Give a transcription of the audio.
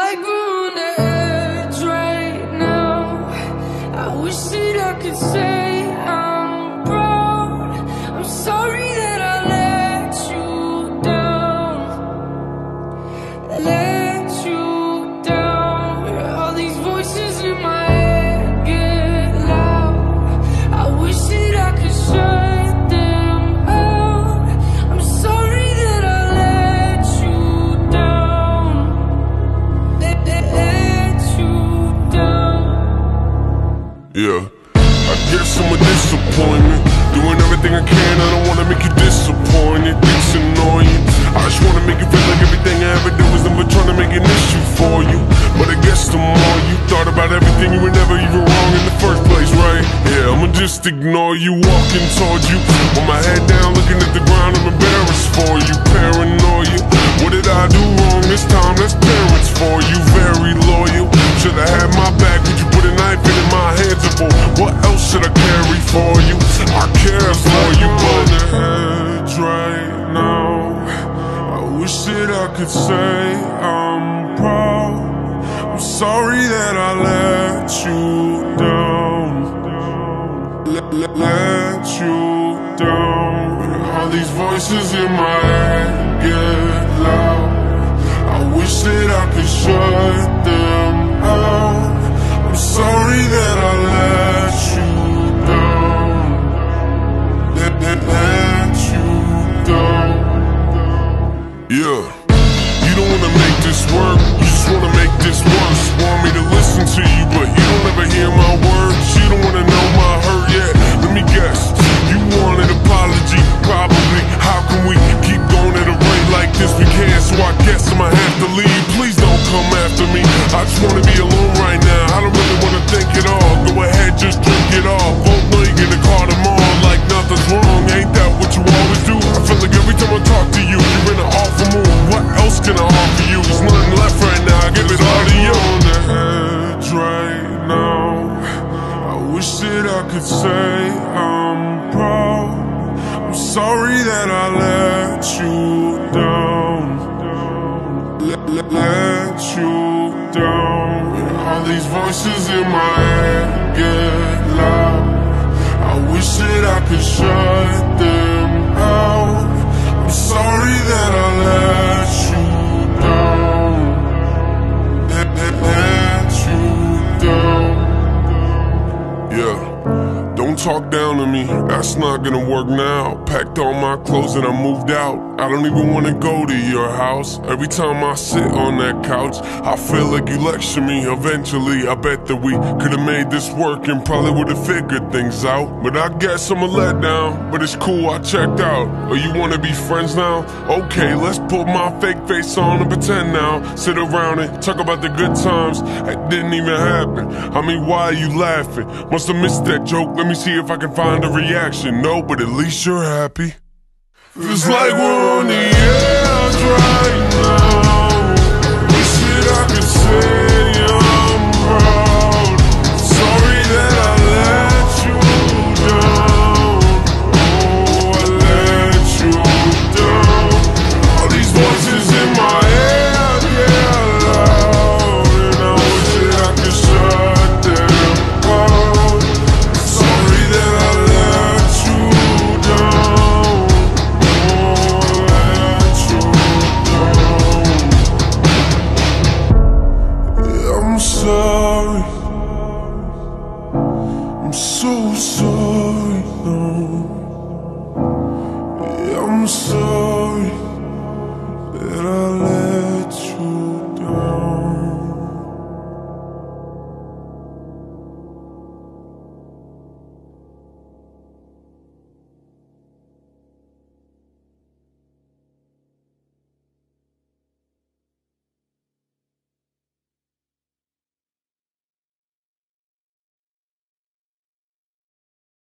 like we're on the edge right now. I wish that I could say I'm proud. I'm sorry that I let you down. Let you down. All these voices in my head get loud. I wish that I could shut them out. I'm sorry that I let you down. Let you down. Yeah, I guess I'm a disappointment. Doing everything I can, I don't wanna make you disappointed. It's annoying. I just wanna make you feel like everything I ever do is never trying to make an issue for you. But I guess the more you thought about everything, you were never even wrong in the first place, right? Yeah, I'ma just ignore you, walking towards you with my head down, looking at the ground. I'm embarrassed for you, paranoia. What did I do wrong this time? That's parents for you, very loyal. Should've had my back, would you put a knife in my hands up? What else should I carry for you? I care for you, but on the edge right now. I wish that I could say I'm proud. I'm sorry that I let you down. Let you down. All these voices in my head get loud. I wish that I could shut them out. I'm sorry that I let you down. Let you down. Yeah, you don't wanna make this work, you just wanna make this worse. Want me to listen to you, but you don't ever hear my words. You don't wanna know my hurt yet. Let me guess, you want an apology, probably. How can we keep going at a rate like this? We can't, so I guess I'ma have to leave. Please don't come after me. I just wanna be alone right now. I don't really wanna think at all. Go ahead, just drink it all. Won't know you're gonna call them all like nothing's wrong. Ain't that what you always do? I feel like every time I talk to you, you're in an awful mood. What else can I offer you? There's nothing left right now. I give it all to you. On the edge right now. I wish that I could say I'm proud. I'm sorry that I let you down. Let you down. All these voices in my head get loud. I wish that I could shut them out. I'm sorry that I let you down. Let you down. Yeah, don't talk down to me, that's not gonna work now. Packed all my clothes and I moved out. I don't even wanna go to your house. Every time I sit on that couch, I feel like you lecture me. Eventually, I bet that we could've made this work and probably would've figured things out. But I guess I'm a letdown, but it's cool, I checked out. Oh, you wanna be friends now? Okay, let's put my fake face on and pretend now. Sit around and talk about the good times that didn't even happen. I mean, why are you laughing? Must've missed that joke, let me see if I can find a reaction. No, but at least you're happy. Feels like we're on the edge right now.